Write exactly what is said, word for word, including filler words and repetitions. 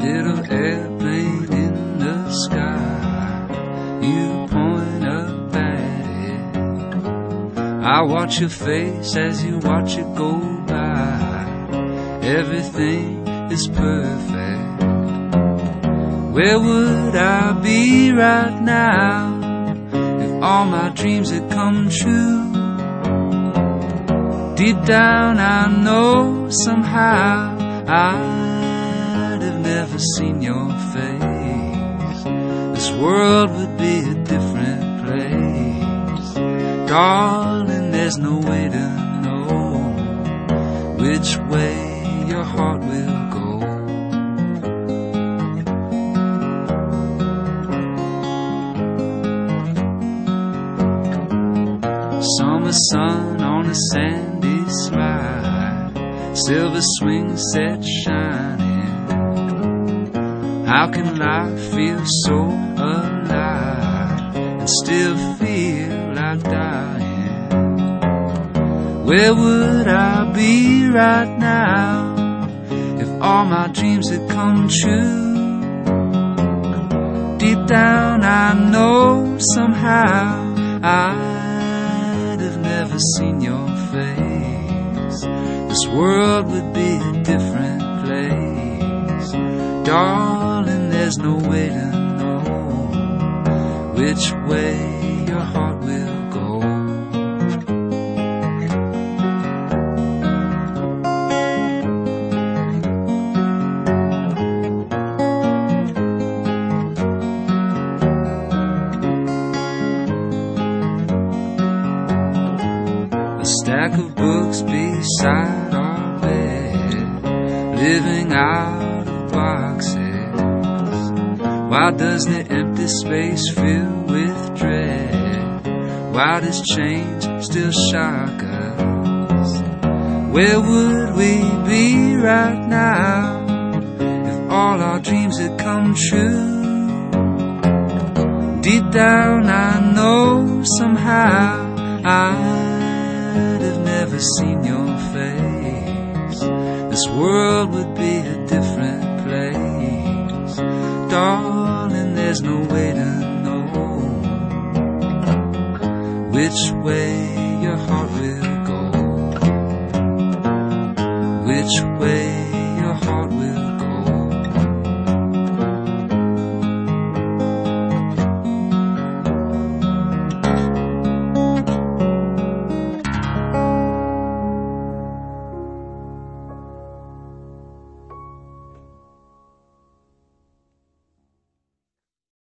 little airplane in the sky, you point up at it. I watch your face as you watch it go by. Everything is perfect. Where would I be right now if all my dreams had come true? Deep down I know somehow I'd have never seen your face. This world would be a different place. Darling, there's no way to know which way your heart will go. Summer sun on a sandy slide, silver swing set shining. How can life feel so alive and still feel like dying? Where would I be right now if all my dreams had come true? Deep down I know somehow I'd have never seen your face. This world would be a different place. Darling, there's no way to know which way your heart will go. A stack of books beside our bed, living out of boxes. Why does the empty space fill with dread? Why does change still shock us? Where would we be right now if all our dreams had come true? Deep down I know somehow I'd have never seen your face. This world would be a different place. Darling, there's no way to know which way your heart will go. Which way